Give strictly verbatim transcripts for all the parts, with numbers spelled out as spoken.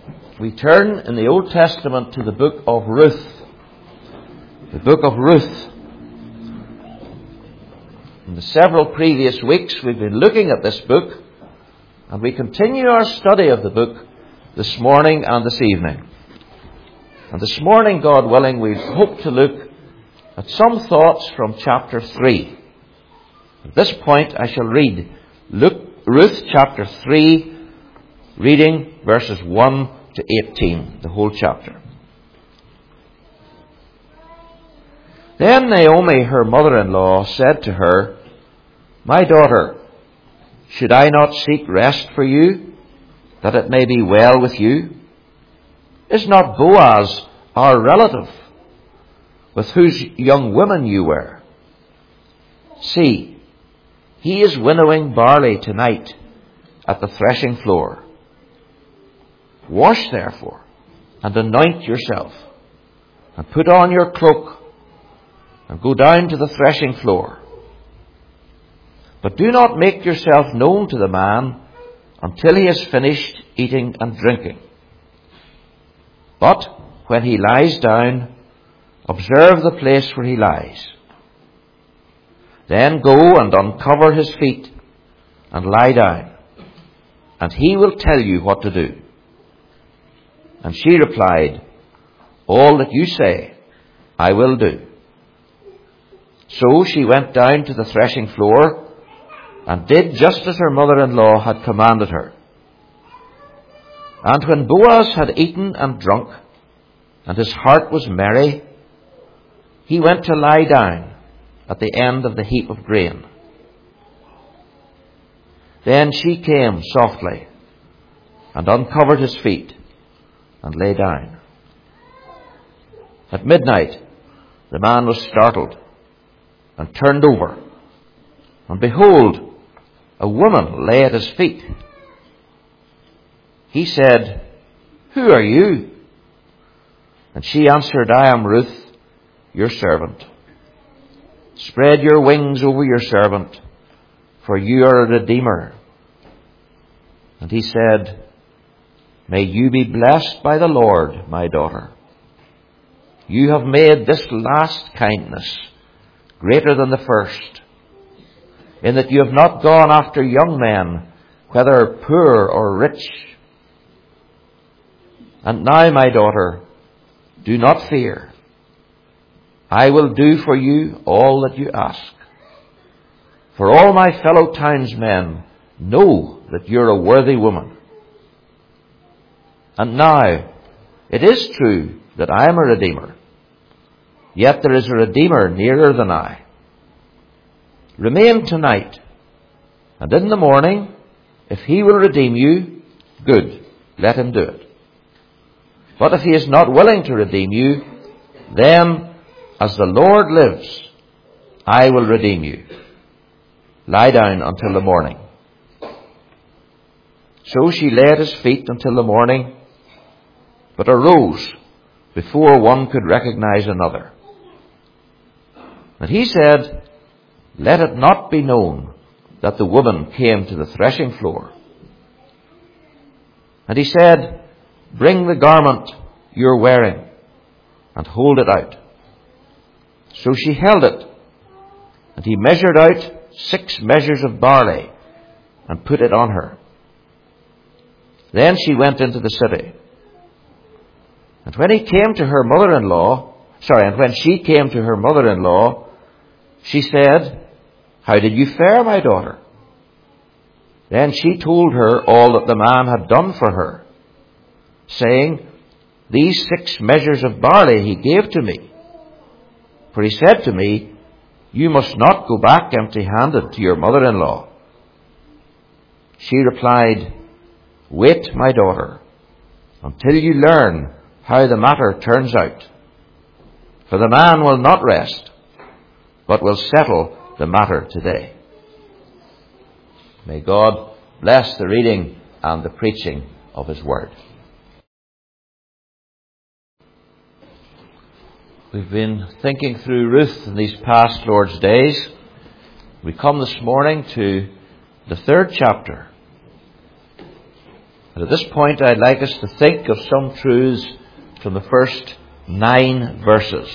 we turn in the Old Testament to the book of Ruth. The book of Ruth. In the several previous weeks we've been looking at this book, and we continue our study of the book this morning and this evening. And this morning, God willing, we hope to look at some thoughts from chapter three. At this point I shall read Luke, Ruth chapter three, reading verses one to eighteen, the whole chapter. Then Naomi, her mother-in-law, said to her, "My daughter, should I not seek rest for you, that it may be well with you? Is not Boaz our relative, with whose young women you were? See, he is winnowing barley tonight at the threshing floor. Wash therefore, and anoint yourself, and put on your cloak, and go down to the threshing floor. But do not make yourself known to the man until he has finished eating and drinking. But when he lies down, observe the place where he lies. Then go and uncover his feet and lie down, and he will tell you what to do." And she replied, "All that you say, I will do." So she went down to the threshing floor and did just as her mother-in-law had commanded her. And when Boaz had eaten and drunk, and his heart was merry, he went to lie down at the end of the heap of grain. Then she came softly and uncovered his feet and lay down. At midnight the man was startled and turned over, and behold, a woman lay at his feet. He said, "Who are you?" And she answered, "I am Ruth, your servant. Spread your wings over your servant, for you are a redeemer." And he said, "May you be blessed by the Lord, my daughter. You have made this last kindness greater than the first, in that you have not gone after young men, whether poor or rich. And now, my daughter, do not fear. I will do for you all that you ask. For all my fellow townsmen know that you're a worthy woman. And now, it is true that I am a redeemer, yet there is a redeemer nearer than I. Remain tonight, and in the morning, if he will redeem you, good, let him do it. But if he is not willing to redeem you, then, as the Lord lives, I will redeem you. Lie down until the morning." So she lay at his feet until the morning, but arose before one could recognize another. And he said, "Let it not be known that the woman came to the threshing floor." And he said, "Bring the garment you're wearing and hold it out." So she held it, and he measured out six measures of barley and put it on her. Then she went into the city. And when he came to her mother-in-law, sorry, and when she came to her mother-in-law, she said, "How did you fare, my daughter?" Then she told her all that the man had done for her, saying, "These six measures of barley he gave to me. For he said to me, 'You must not go back empty-handed to your mother-in-law.'" She replied, "Wait, my daughter, until you learn how the matter turns out. For the man will not rest, but will settle the matter today." May God bless the reading and the preaching of his word. We've been thinking through Ruth in these past Lord's days. We come this morning to the third chapter. And at this point, I'd like us to think of some truths from the first nine verses.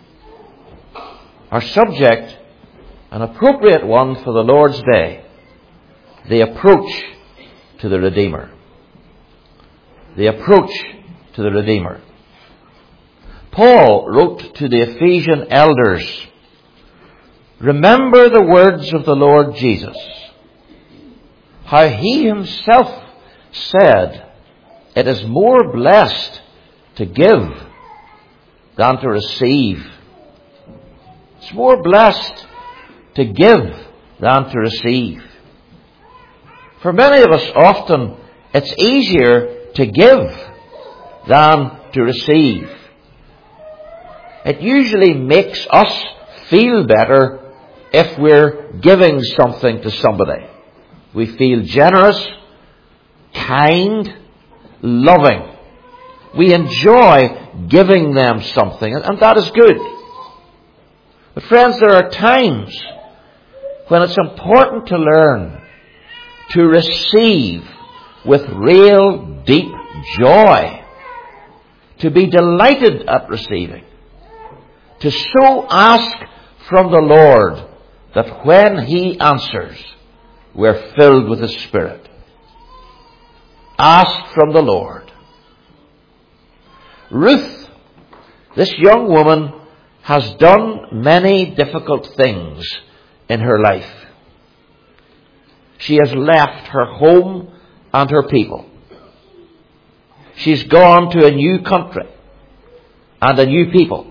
Our subject, an appropriate one for the Lord's Day, the approach to the Redeemer. The approach to the Redeemer. Paul wrote to the Ephesian elders, "Remember the words of the Lord Jesus, how he himself said, 'It is more blessed to give than to receive.'" It's more blessed to give than to receive. For many of us, often it's easier to give than to receive. It usually makes us feel better if we're giving something to somebody. We feel generous, kind, loving. We enjoy giving them something, and that is good. But friends, there are times when it's important to learn to receive with real deep joy, to be delighted at receiving, to so ask from the Lord that when he answers, we're filled with His Spirit. Ask from the Lord. Ruth, this young woman, has done many difficult things in her life. She has left her home and her people. She's gone to a new country and a new people.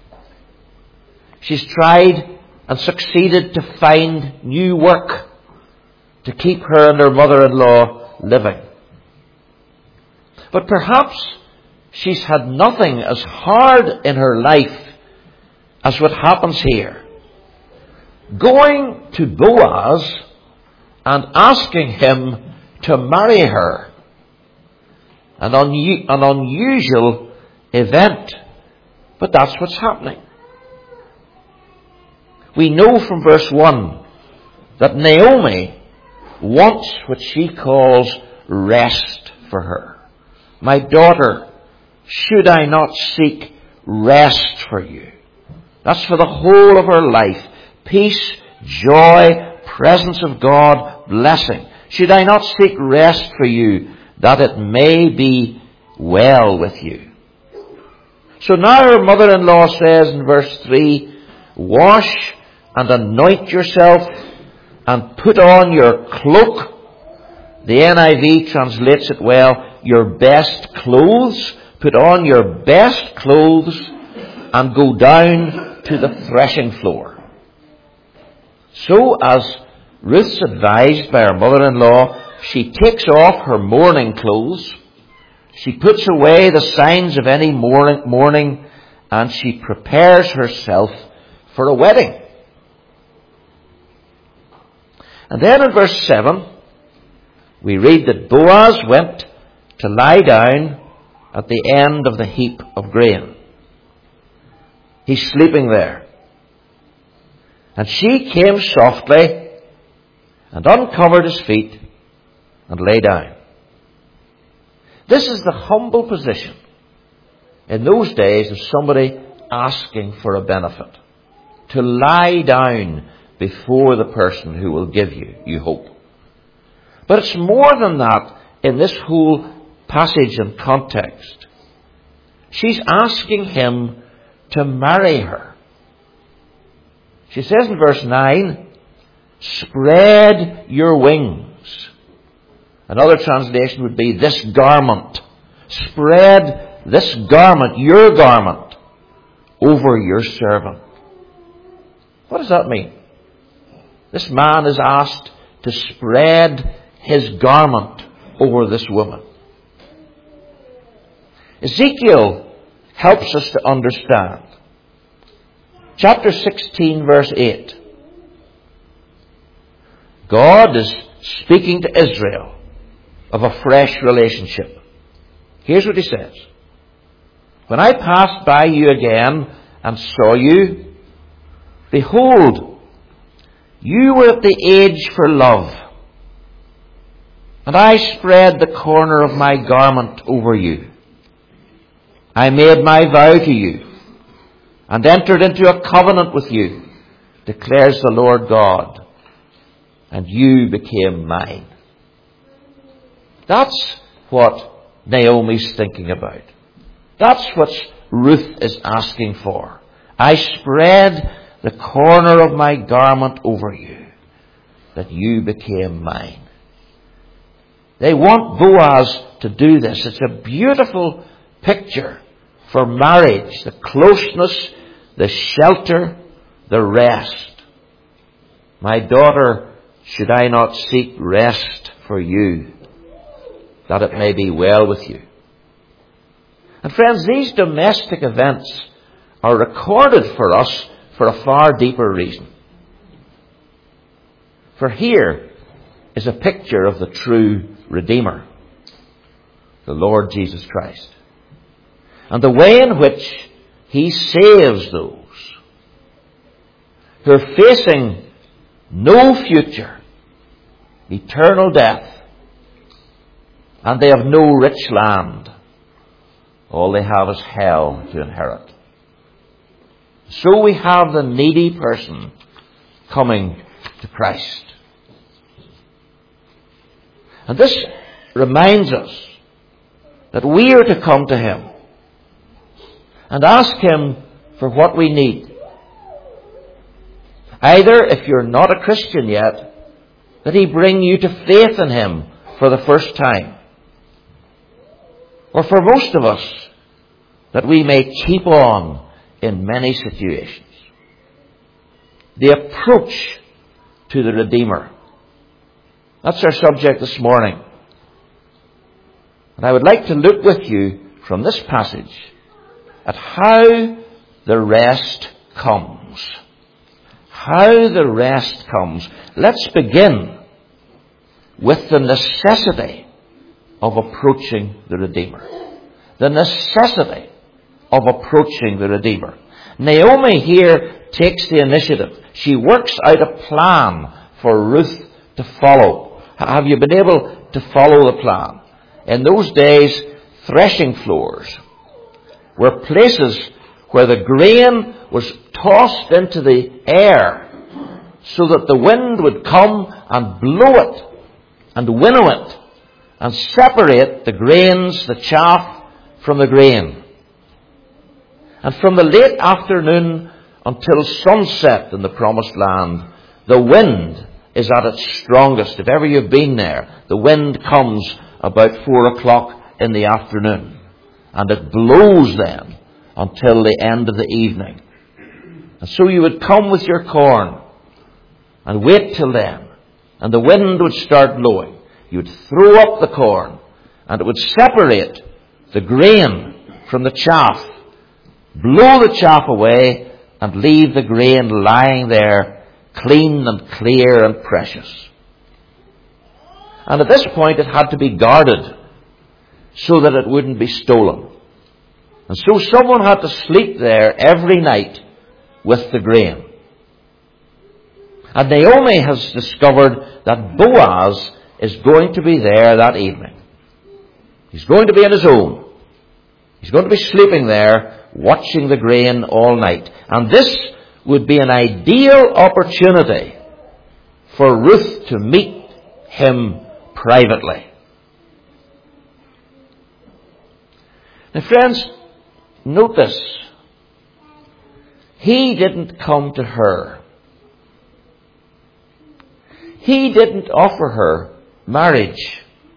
She's tried and succeeded to find new work to keep her and her mother-in-law living. But perhaps she's had nothing as hard in her life as what happens here. Going to Boaz and asking him to marry her. An, un- an unusual event. But that's what's happening. We know from verse one that Naomi wants what she calls rest for her. "My daughter, should I not seek rest for you?" That's for the whole of her life. Peace, joy, presence of God, blessing. "Should I not seek rest for you, that it may be well with you?" So now her mother-in-law says in verse three, "Wash and anoint yourself and put on your cloak." The N I V translates it well, "your best clothes." Put on your best clothes and go down to the threshing floor. So, as Ruth's advised by her mother-in-law, she takes off her mourning clothes. She puts away the signs of any mourning, mourning, and she prepares herself for a wedding. And then in verse seven, we read that Boaz went to lie down at the end of the heap of grain. He's sleeping there. And she came softly and uncovered his feet and lay down. This is the humble position in those days of somebody asking for a benefit. To lie down before the person who will give you, you hope. But it's more than that in this whole passage and context. She's asking him to marry her. She says in verse nine, "Spread your wings." Another translation would be, "this garment." Spread this garment, your garment, over your servant. What does that mean? This man is asked to spread his garment over this woman. Ezekiel helps us to understand. Chapter sixteen, verse eight. God is speaking to Israel of a fresh relationship. Here's what he says. "When I passed by you again and saw you, behold, you were at the age for love. And I spread the corner of my garment over you. I made my vow to you, and entered into a covenant with you, declares the Lord God, and you became mine. That's what Naomi's thinking about. That's what Ruth is asking for. I spread the corner of my garment over you, that you became mine. They want Boaz to do this. It's a beautiful picture for marriage, the closeness, the shelter, the rest. My daughter, should I not seek rest for you, that it may be well with you? And friends, these domestic events are recorded for us for a far deeper reason. For here is a picture of the true Redeemer, the Lord Jesus Christ, and the way in which He saves those who are facing no future, eternal death, and they have no rich land. All they have is hell to inherit. So we have the needy person coming to Christ. And this reminds us that we are to come to Him and ask Him for what we need. Either, if you're not a Christian yet, that He bring you to faith in Him for the first time. Or for most of us, that we may keep on in many situations. The approach to the Redeemer. That's our subject this morning. And I would like to look with you from this passage at how the rest comes. How the rest comes. Let's begin with the necessity of approaching the Redeemer. The necessity of approaching the Redeemer. Naomi here takes the initiative. She works out a plan for Ruth to follow. Have you been able to follow the plan? In those days, threshing floors were places where the grain was tossed into the air so that the wind would come and blow it and winnow it and separate the grains, the chaff, from the grain. And from the late afternoon until sunset in the Promised Land, the wind is at its strongest. If ever you've been there, the wind comes about four o'clock in the afternoon, and it blows then until the end of the evening. And so you would come with your corn and wait till then, and the wind would start blowing. You would throw up the corn, and it would separate the grain from the chaff, blow the chaff away, and leave the grain lying there, clean and clear and precious. And at this point it had to be guarded so that it wouldn't be stolen. And so someone had to sleep there every night with the grain. And Naomi has discovered that Boaz is going to be there that evening. He's going to be on his own. He's going to be sleeping there, watching the grain all night. And this would be an ideal opportunity for Ruth to meet him privately. Now, friends, note this. He didn't come to her. He didn't offer her marriage.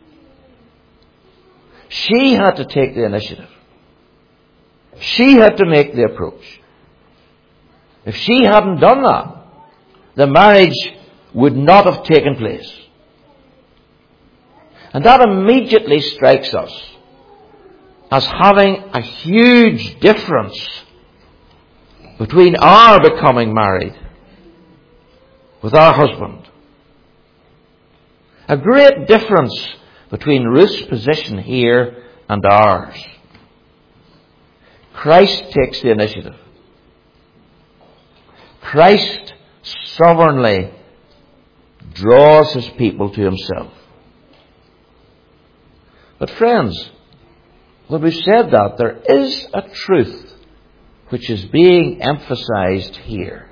She had to take the initiative. She had to make the approach. If she hadn't done that, the marriage would not have taken place. And that immediately strikes us as having a huge difference between our becoming married with our husband. A great difference between Ruth's position here and ours. Christ takes the initiative. Christ sovereignly draws his people to himself. But friends, when we've said that, there is a truth which is being emphasized here.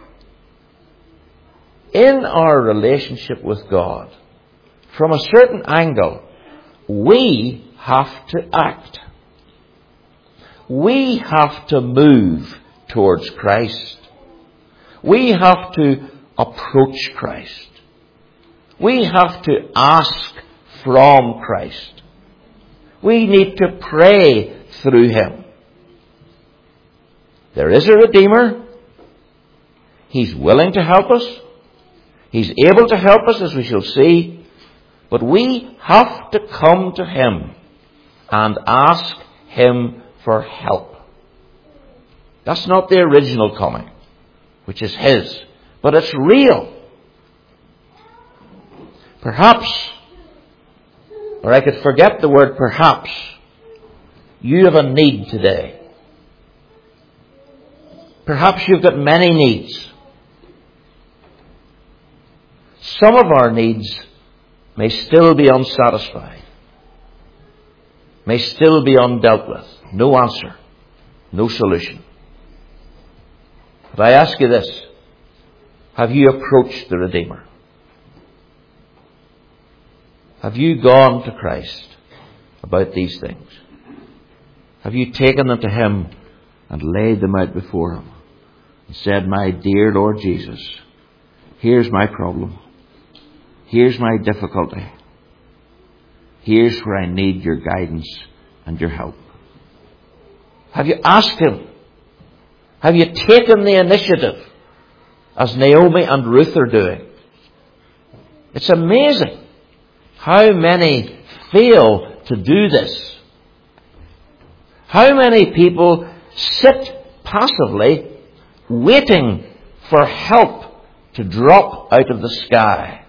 In our relationship with God, from a certain angle, we have to act. We have to move towards Christ. We have to approach Christ. We have to ask from Christ. We need to pray through Him. There is a Redeemer. He's willing to help us. He's able to help us, as we shall see. But we have to come to Him and ask Him for help. That's not the original coming, which is His, but it's real. Perhaps, or I could forget the word perhaps, you have a need today. Perhaps you've got many needs. Some of our needs may still be unsatisfied, may still be undealt with. No answer, no solution. But I ask you this, have you approached the Redeemer? Have you gone to Christ about these things? Have you taken them to Him and laid them out before Him and said, my dear Lord Jesus, here's my problem. Here's my difficulty. Here's where I need your guidance and your help. Have you asked Him? Have you taken the initiative as Naomi and Ruth are doing? It's amazing how many fail to do this. How many people sit passively waiting for help to drop out of the sky.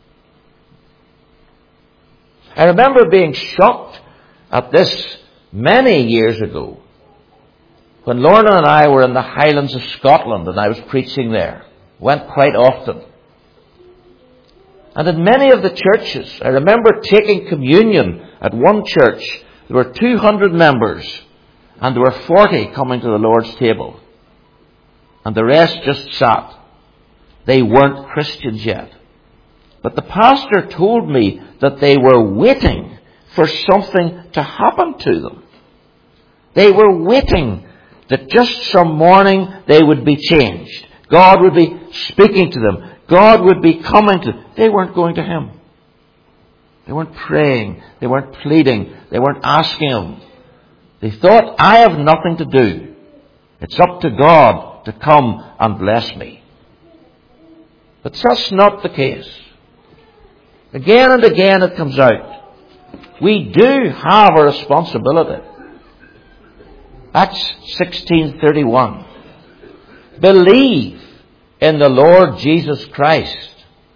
I remember being shocked at this many years ago when Lorna and I were in the Highlands of Scotland and I was preaching there. Went quite often. And in many of the churches, I remember taking communion at one church. There were two hundred members and there were forty coming to the Lord's table. And the rest just sat. They weren't Christians yet. But the pastor told me that they were waiting for something to happen to them. They were waiting that just some morning they would be changed. God would be speaking to them. God would be coming to them. They weren't going to Him. They weren't praying. They weren't pleading. They weren't asking Him. They thought, I have nothing to do. It's up to God to come and bless me. But that's not the case. Again and again it comes out. We do have a responsibility. Acts sixteen thirty-one. Believe in the Lord Jesus Christ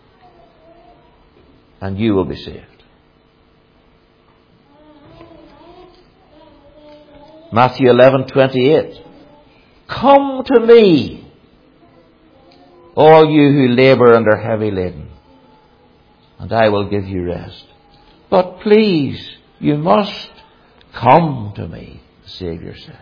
and you will be saved. Matthew eleven twenty-eight. Come to me, all you who labor and are heavy laden, and I will give you rest. But please, you must come to me, the Saviour says.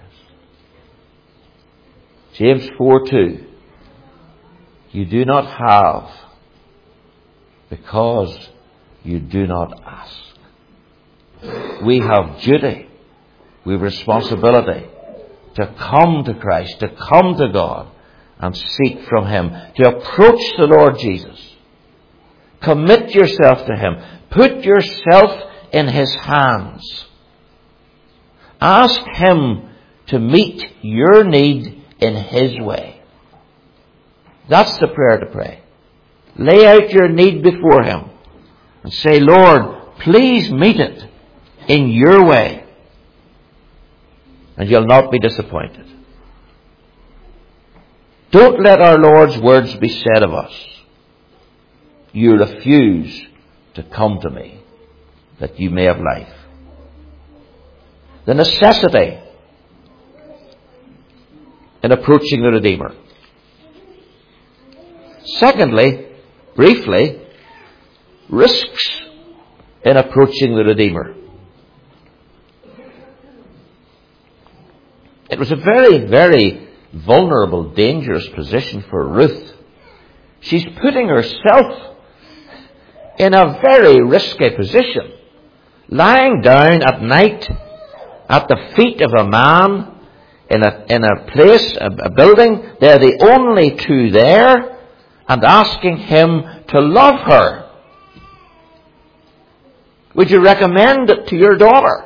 James four two. You do not have because you do not ask. We have duty. We have responsibility to come to Christ, to come to God and seek from Him, to approach the Lord Jesus. Commit yourself to Him. Put yourself in His hands. Ask Him to meet your need in His way. That's the prayer to pray. Lay out your need before Him and say, Lord, please meet it in your way. And you'll not be disappointed. Don't let our Lord's words be said of us. You refuse to come to me that you may have life. The necessity in approaching the Redeemer. Secondly, briefly, risks in approaching the Redeemer. It was a very, very vulnerable, dangerous position for Ruth. She's putting herself in a very risky position, lying down at night at the feet of a man in a, in a place, a, a building. They're the only two there, and asking him to love her. Would you recommend it to your daughter?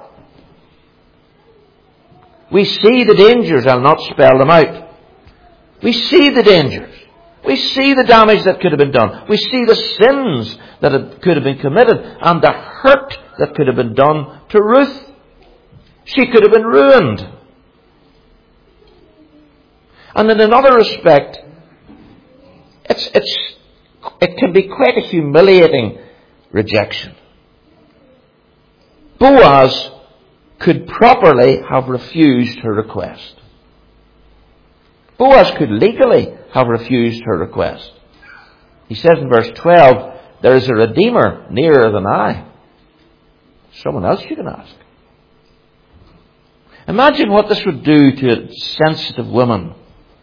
We see the dangers. I'll not spell them out. We see the dangers. We see the damage that could have been done. We see the sins that had, could have been committed and the hurt that could have been done to Ruth. She could have been ruined. And in another respect, it's, it's, it can be quite a humiliating rejection. Boaz could properly have refused her request. Boaz could legally have refused her request. He says in verse twelve, there is a Redeemer nearer than I. Someone else you can ask. Imagine what this would do to a sensitive woman.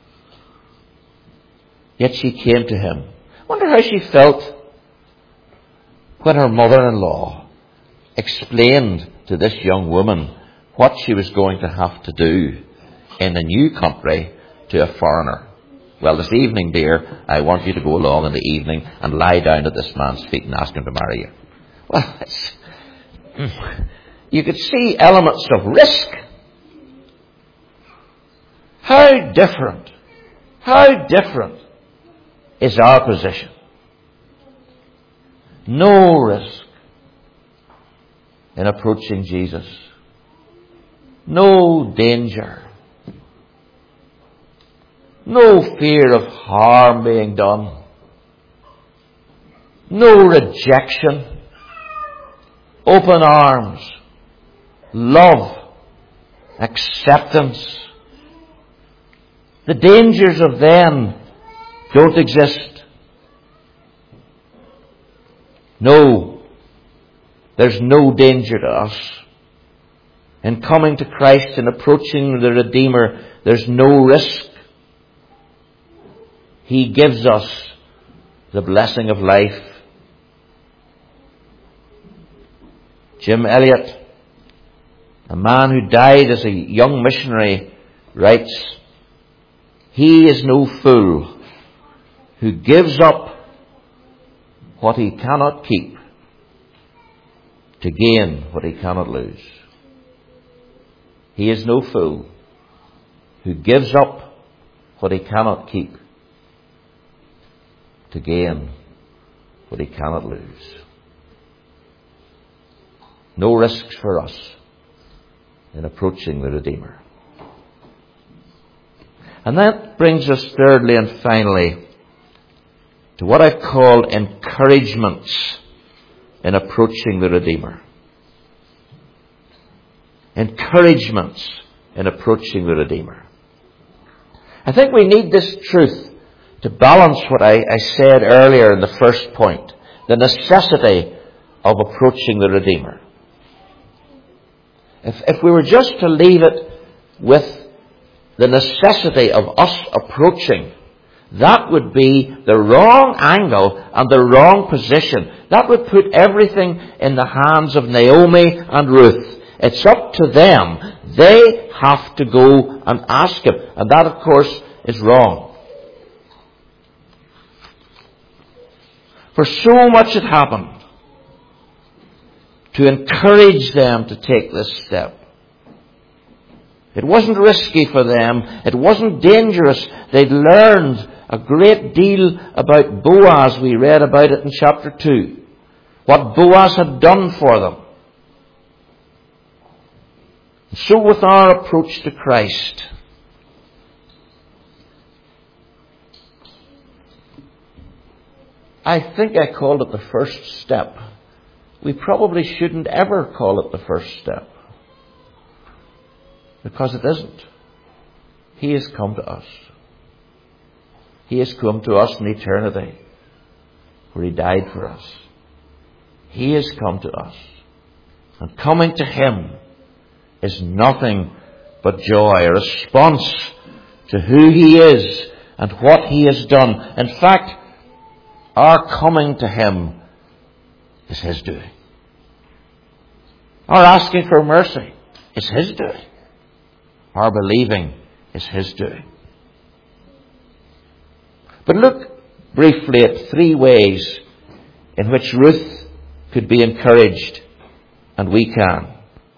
Yet she came to him. I wonder how she felt when her mother-in-law explained to this young woman what she was going to have to do in a new country to a foreigner. Well, this evening, dear, I want you to go along in the evening and lie down at this man's feet and ask him to marry you. Well, it's, you could see elements of risk. How different, how different is our position? No risk in approaching Jesus. No danger. No fear of harm being done. No rejection. Open arms. Love. Acceptance. The dangers of then don't exist. No. There's no danger to us. In coming to Christ and approaching the Redeemer, there's no risk. He gives us the blessing of life. Jim Elliot, a man who died as a young missionary, writes, he is no fool who gives up what he cannot keep to gain what he cannot lose. He is no fool who gives up what he cannot keep to gain what he cannot lose. No risks for us in approaching the Redeemer. And that brings us thirdly and finally to what I've called encouragements in approaching the Redeemer. Encouragements in approaching the Redeemer. I think we need this truth to balance what I, I said earlier in the first point, the necessity of approaching the Redeemer. If, if we were just to leave it with the necessity of us approaching, that would be the wrong angle and the wrong position. That would put everything in the hands of Naomi and Ruth. It's up to them. They have to go and ask him. And that, of course, is wrong. For so much had happened to encourage them to take this step. It wasn't risky for them. It wasn't dangerous. They'd learned a great deal about Boaz. We read about it in chapter two. What Boaz had done for them. So with our approach to Christ, I think I called it the first step. We probably shouldn't ever call it the first step. Because it isn't. He has come to us. He has come to us in eternity, where he died for us. He has come to us. And coming to him is nothing but joy, a response to who He is and what He has done. In fact, our coming to Him is His doing. Our asking for mercy is His doing. Our believing is His doing. But look briefly at three ways in which Ruth could be encouraged, and we can.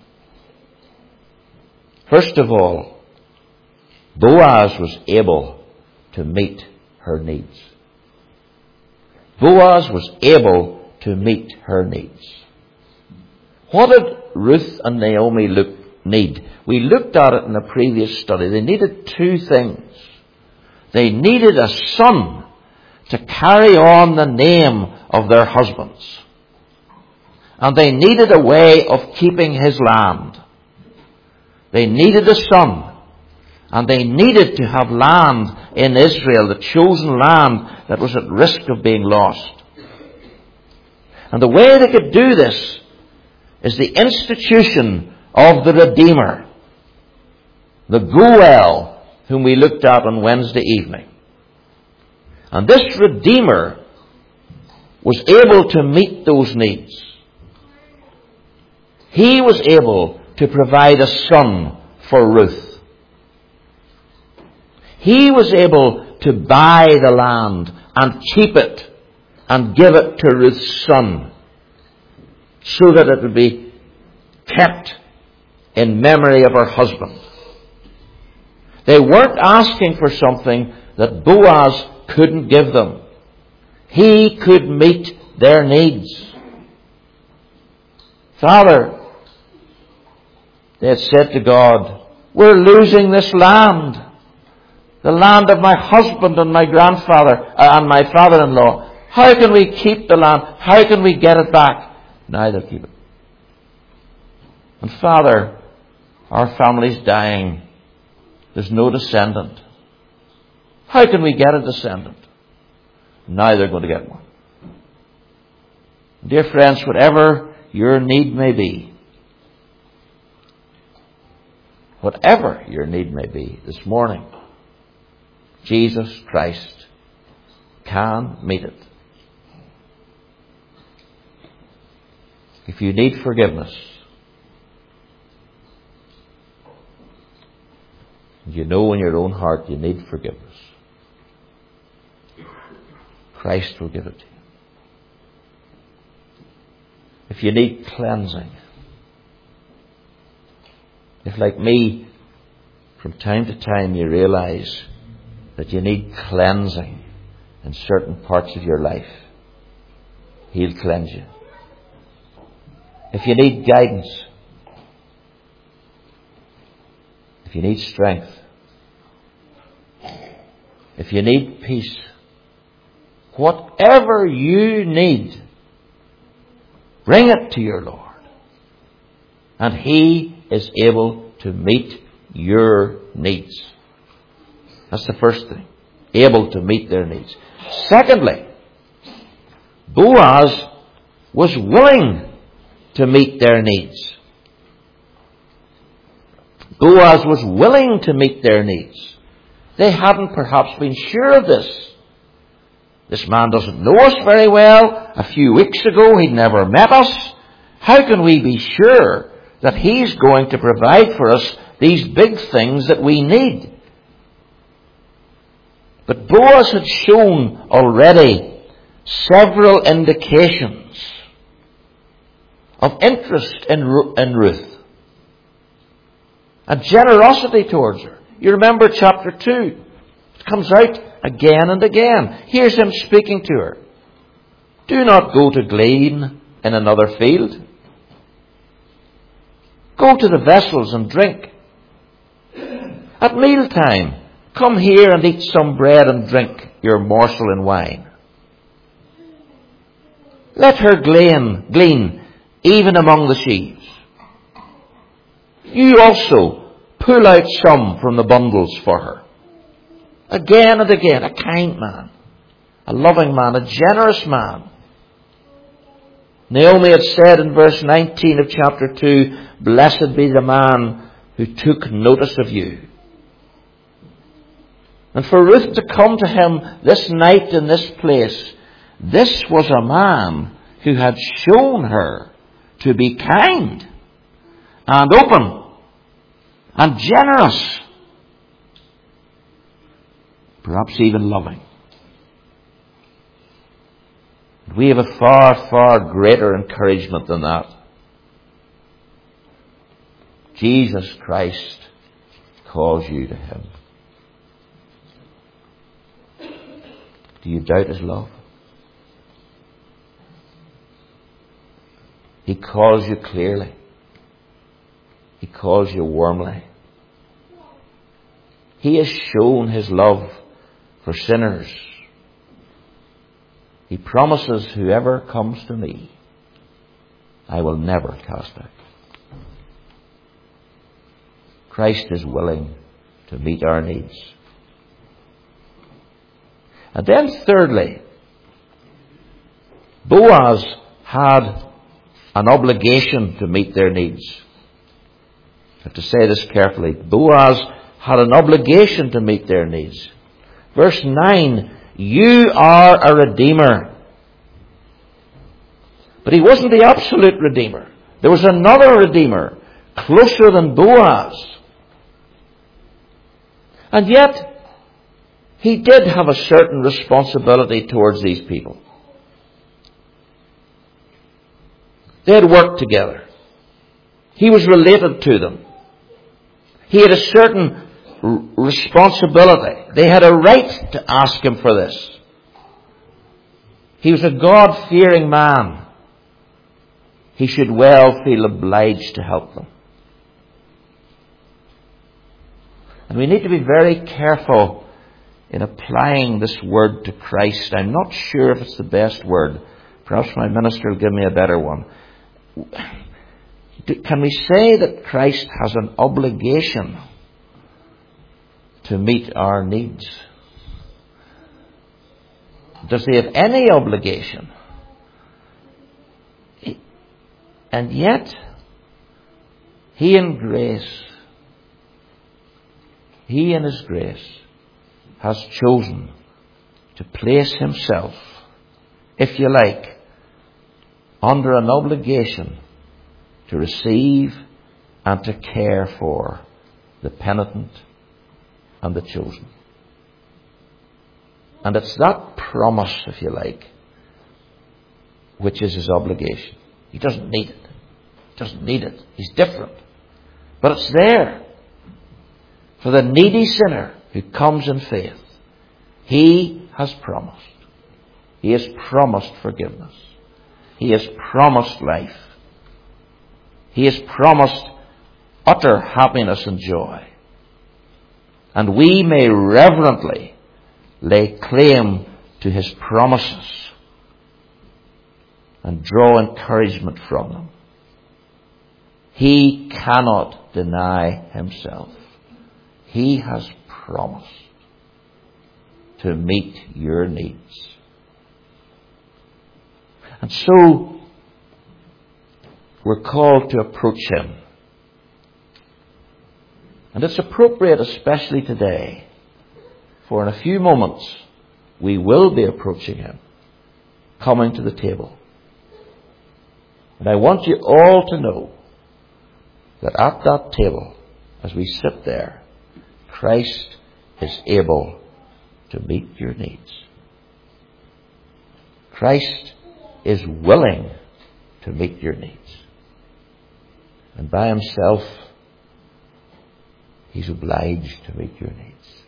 First of all, Boaz was able to meet her needs. Boaz was able to meet her needs. What did Ruth and Naomi look, need? We looked at it in a previous study. They needed two things. They needed a son to carry on the name of their husbands. And they needed a way of keeping his land. They needed a son. And they needed to have land in Israel, the chosen land that was at risk of being lost. And the way they could do this is the institution of the Redeemer, the Goel, whom we looked at on Wednesday evening. And this Redeemer was able to meet those needs. He was able to provide a son for Ruth. He was able to buy the land and keep it and give it to Ruth's son so that it would be kept in memory of her husband. They weren't asking for something that Boaz couldn't give them. He could meet their needs. Father, they had said to God, we're losing this land. The land of my husband and my grandfather uh, and my father-in-law. How can we keep the land? How can we get it back? Now they'll keep it. And Father, our family's dying. There's no descendant. How can we get a descendant? Now they're going to get one. Dear friends, whatever your need may be, whatever your need may be this morning, Jesus Christ can meet it. If you need forgiveness, you know in your own heart you need forgiveness, Christ will give it to you. If you need cleansing, if like me, from time to time you realize that you need cleansing in certain parts of your life, He'll cleanse you. If you need guidance, if you need strength, if you need peace, whatever you need, bring it to your Lord. And He is able to meet your needs. That's the first thing. Able to meet their needs. Secondly, Boaz was willing to meet their needs. Boaz was willing to meet their needs. They hadn't perhaps been sure of this. This man doesn't know us very well. A few weeks ago he'd never met us. How can we be sure that He's going to provide for us these big things that we need? But Boaz had shown already several indications of interest in Ruth and generosity towards her. You remember chapter two. It comes out again and again. Here's him speaking to her. Do not go to glean in another field. Go to the vessels and drink. At mealtime, come here and eat some bread and drink your morsel in wine. Let her glean, glean even among the sheaves. You also pull out some from the bundles for her. Again and again, a kind man, a loving man, a generous man. Naomi had said in verse nineteen of chapter two, blessed be the man who took notice of you. And for Ruth to come to him this night in this place, this was a man who had shown her to be kind and open and generous, perhaps even loving. We have a far, far greater encouragement than that. Jesus Christ calls you to him. Do you doubt his love? He calls you clearly. He calls you warmly. He has shown his love for sinners. He promises, whoever comes to me, I will never cast out. Christ is willing to meet our needs. And then thirdly, Boaz had an obligation to meet their needs. I have to say this carefully. Boaz had an obligation to meet their needs. Verse nine, you are a redeemer. But he wasn't the absolute redeemer. There was another redeemer, closer than Boaz. And yet, he did have a certain responsibility towards these people. They had worked together. He was related to them. He had a certain r- responsibility. They had a right to ask him for this. He was a God-fearing man. He should well feel obliged to help them. And we need to be very careful in applying this word to Christ. I'm not sure if it's the best word. Perhaps my minister will give me a better one. Can we say that Christ has an obligation to meet our needs? Does he have any obligation? And yet, he in grace, he in his grace has chosen to place himself, if you like, under an obligation to receive and to care for the penitent and the chosen. And it's that promise, if you like, which is his obligation. He doesn't need it. He doesn't need it. He's different. But it's there for the needy sinner who comes in faith. He has promised. He has promised forgiveness. He has promised life. He has promised utter happiness and joy. And we may reverently lay claim to his promises and draw encouragement from them. He cannot deny himself. He has promised to meet your needs. And so, we're called to approach him. And it's appropriate, especially today, for in a few moments, we will be approaching him, coming to the table. And I want you all to know that at that table, as we sit there, Christ is able to meet your needs. Christ is willing to meet your needs. And by himself, he's obliged to meet your needs.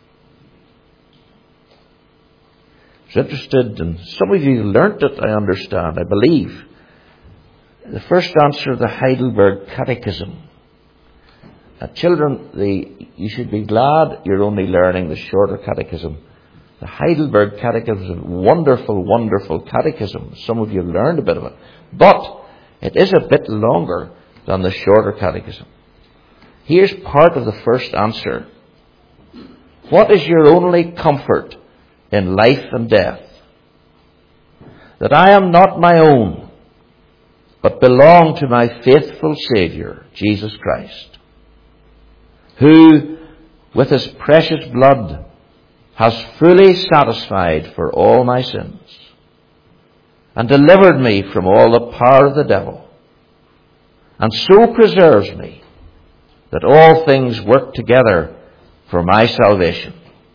I was interested, and some of you learnt it, I understand, I believe. The first answer of the Heidelberg Catechism. Uh, children, the, you should be glad you're only learning the shorter catechism. The Heidelberg Catechism is a wonderful, wonderful catechism. Some of you have learned a bit of it. But it is a bit longer than the shorter catechism. Here's part of the first answer. What is your only comfort in life and death? That I am not my own, but belong to my faithful Saviour, Jesus Christ. who with his precious blood has fully satisfied for all my sins and delivered me from all the power of the devil, and so preserves me that all things work together for my salvation.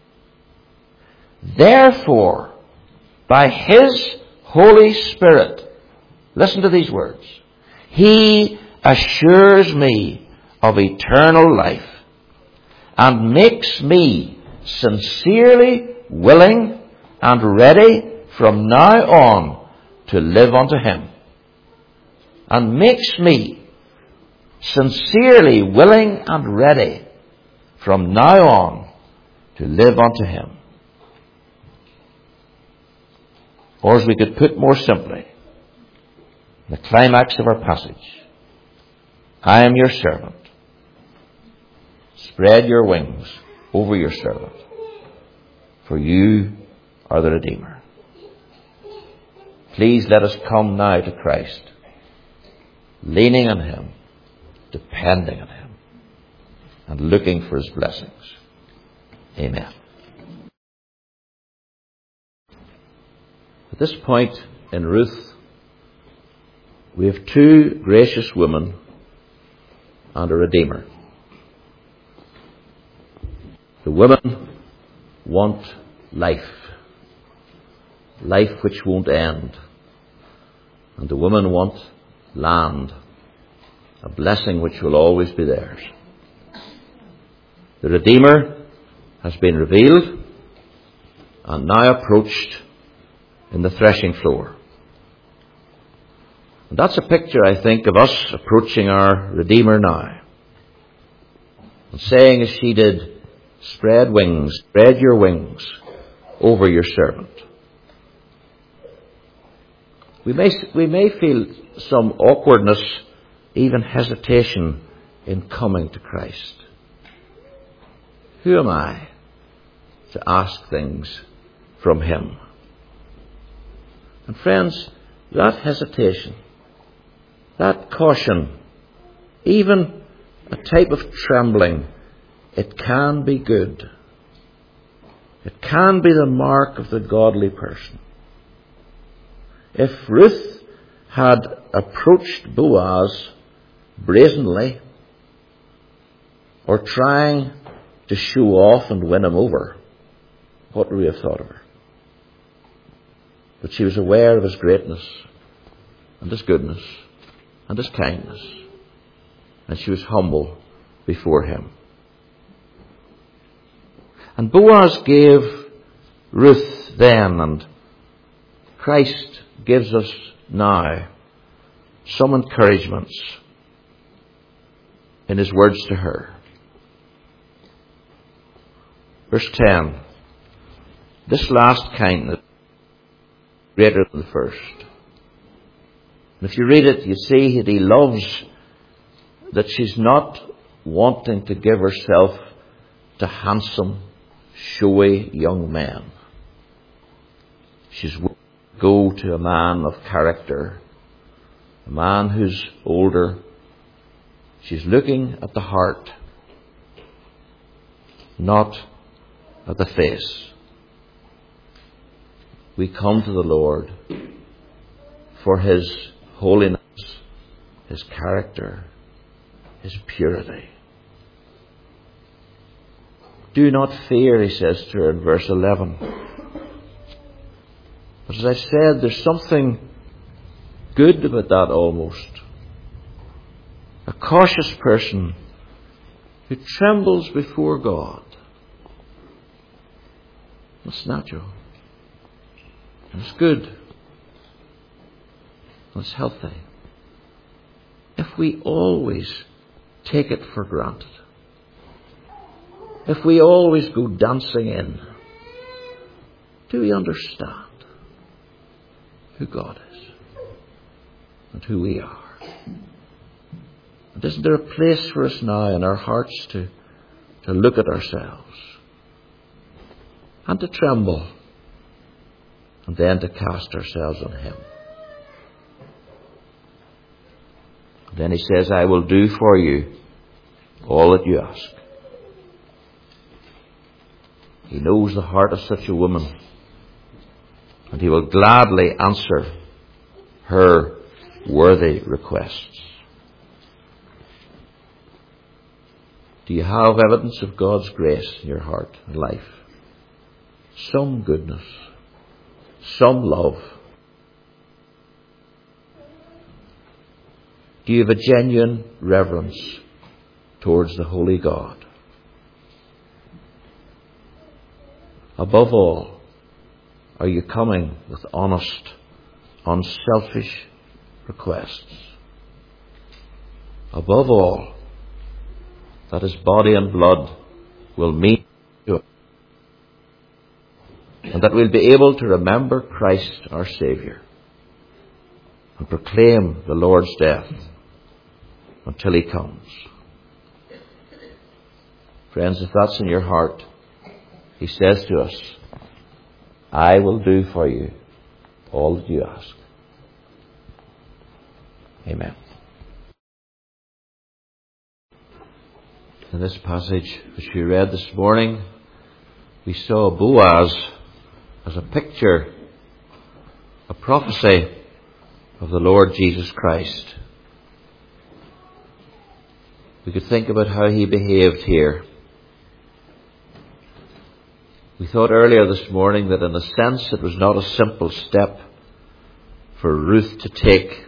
Therefore, by his Holy Spirit, listen to these words, he assures me of eternal life and makes me sincerely willing and ready from now on to live unto him. And makes me sincerely willing and ready from now on to live unto him. Or as we could put more simply, the climax of our passage, I am your servant. Spread your wings over your servant, for you are the Redeemer. Please let us come now to Christ, leaning on him, depending on him, and looking for his blessings. Amen. At this point in Ruth, we have two gracious women and a Redeemer. The women want life, life which won't end. And the women want land, a blessing which will always be theirs. The Redeemer has been revealed and now approached in the threshing floor. And that's a picture, I think, of us approaching our Redeemer now and saying as she did, spread wings, spread your wings over your servant. We may, we may feel some awkwardness, even hesitation in coming to Christ. Who am I to ask things from him? And friends, that hesitation, that caution, even a type of trembling, it can be good. It can be the mark of the godly person. If Ruth had approached Boaz brazenly, or trying to show off and win him over, what would we have thought of her? But she was aware of his greatness and his goodness and his kindness, and she was humble before him. And Boaz gave Ruth then, and Christ gives us now some encouragements in his words to her. Verse ten, this last kindness greater than the first. And if you read it, you see that he loves that she's not wanting to give herself to handsome, showy young men. She's willing to go to a man of character, a man who's older. She's looking at the heart, not at the face. We come to the Lord for his holiness, his character, his purity. Do not fear, he says to her in verse eleven. But as I said, there's something good about that almost. A cautious person who trembles before God. It's natural. And it's good. And it's healthy. If we always take it for granted, if we always go dancing in, do we understand who God is and who we are? And isn't there a place for us now in our hearts to, to look at ourselves and to tremble, and then to cast ourselves on him? And then he says, I will do for you all that you ask. He knows the heart of such a woman, and he will gladly answer her worthy requests. Do you have evidence of God's grace in your heart and life? Some goodness, some love. Do you have a genuine reverence towards the Holy God? Above all, are you coming with honest, unselfish requests? Above all, that His body and blood will mean to us, and that we'll be able to remember Christ our Saviour and proclaim the Lord's death until He comes. Friends, if that's in your heart, He says to us, I will do for you all that you ask. Amen. In this passage which we read this morning, we saw Boaz as a picture, a prophecy of the Lord Jesus Christ. We could think about how he behaved here. We thought earlier this morning that in a sense it was not a simple step for Ruth to take.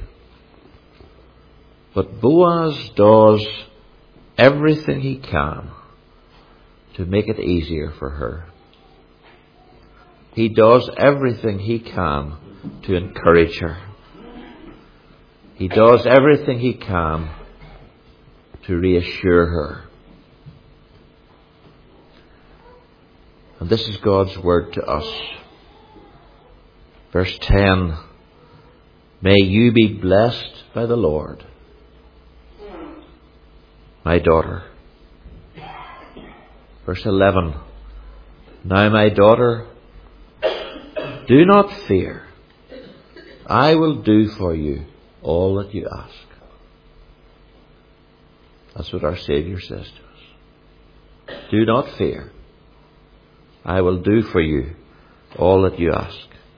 But Boaz does everything he can to make it easier for her. He does everything he can to encourage her. He does everything he can to reassure her. And this is God's word to us. Verse ten, may you be blessed by the Lord, my daughter. Verse eleven, now my daughter, do not fear. I will do for you all that you ask. That's what our Saviour says to us. Do not fear. I will do for you all that you ask.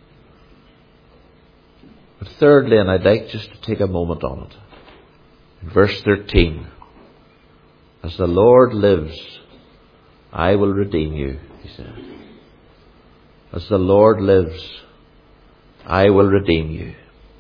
But thirdly, and I'd like just to take a moment on it, in verse thirteen, as the Lord lives, I will redeem you, he said. As the Lord lives, I will redeem you.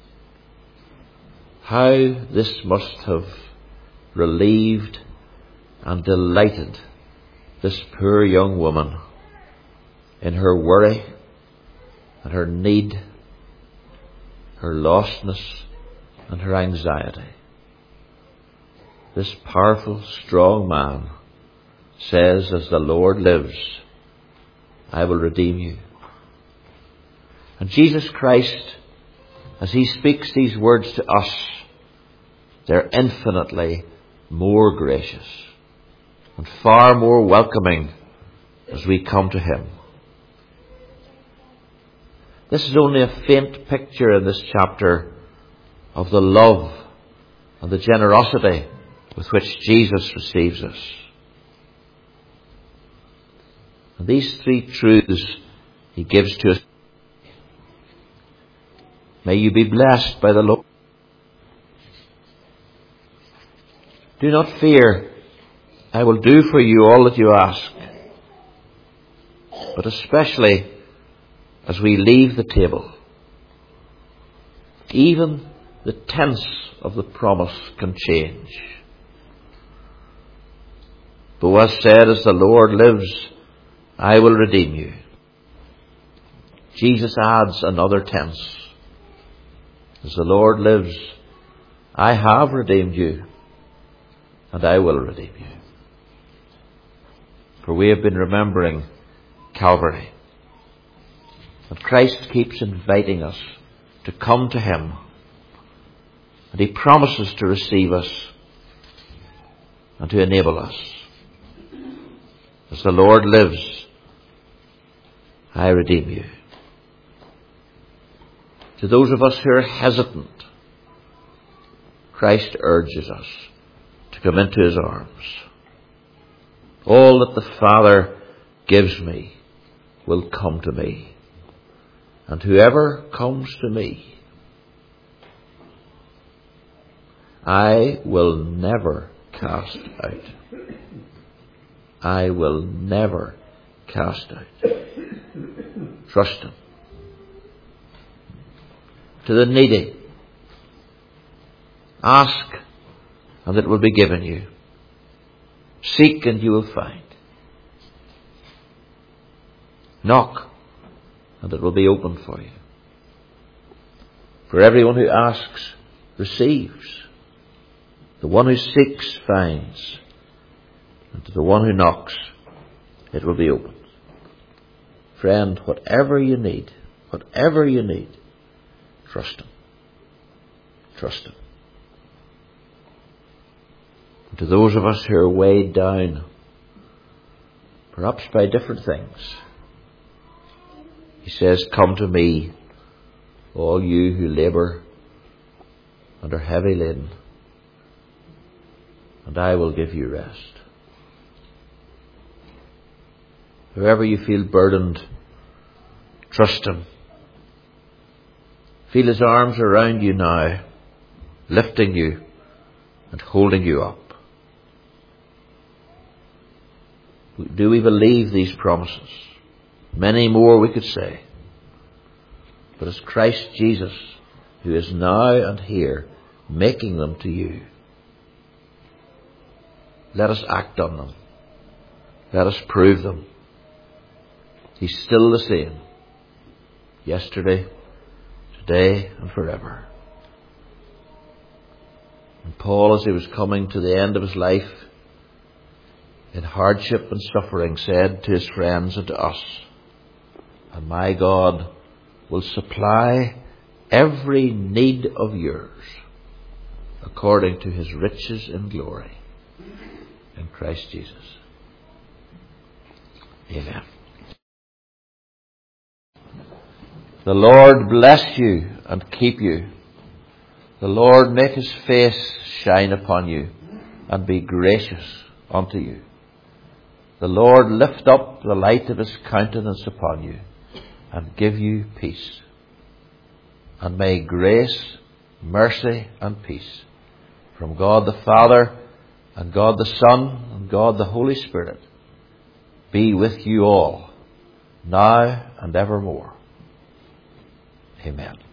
How this must have relieved and delighted this poor young woman in her worry and her need, her lostness and her anxiety. This powerful, strong man says, as the Lord lives, I will redeem you. And Jesus Christ, as he speaks these words to us, they're infinitely more gracious and far more welcoming as we come to him. This is only a faint picture in this chapter of the love and the generosity with which Jesus receives us. And these three truths he gives to us. May you be blessed by the Lord. Do not fear. I will do for you all that you ask. But especially as we leave the table, even the tense of the promise can change. Boaz said, as the Lord lives, I will redeem you. Jesus adds another tense. As the Lord lives, I have redeemed you, and I will redeem you. For we have been remembering Calvary. And Christ keeps inviting us to come to him. And he promises to receive us and to enable us. As the Lord lives, I redeem you. To those of us who are hesitant, Christ urges us to come into his arms. All that the Father gives me will come to me. And whoever comes to me, I will never cast out. I will never cast out. Trust him. To the needy, ask and it will be given you. Seek and you will find. Knock and it will be opened for you. For everyone who asks receives. The one who seeks finds. And to the one who knocks it will be opened. Friend, whatever you need, whatever you need, trust him. Trust him. And to those of us who are weighed down, perhaps by different things, he says, come to me, all you who labour and are heavy laden, and I will give you rest. Whoever you feel burdened, trust him. Feel his arms around you now, lifting you and holding you up. Do we believe these promises? Many more we could say. But it's Christ Jesus who is now and here making them to you. Let us act on them. Let us prove them. He's still the same. Yesterday, today, and forever. And Paul, as he was coming to the end of his life, in hardship and suffering, said to his friends and to us, and my God will supply every need of yours according to his riches in glory in Christ Jesus. Amen. The Lord bless you and keep you. The Lord make his face shine upon you and be gracious unto you. The Lord lift up the light of his countenance upon you and give you peace. And may grace, mercy and peace from God the Father and God the Son and God the Holy Spirit be with you all, now and evermore. Amen.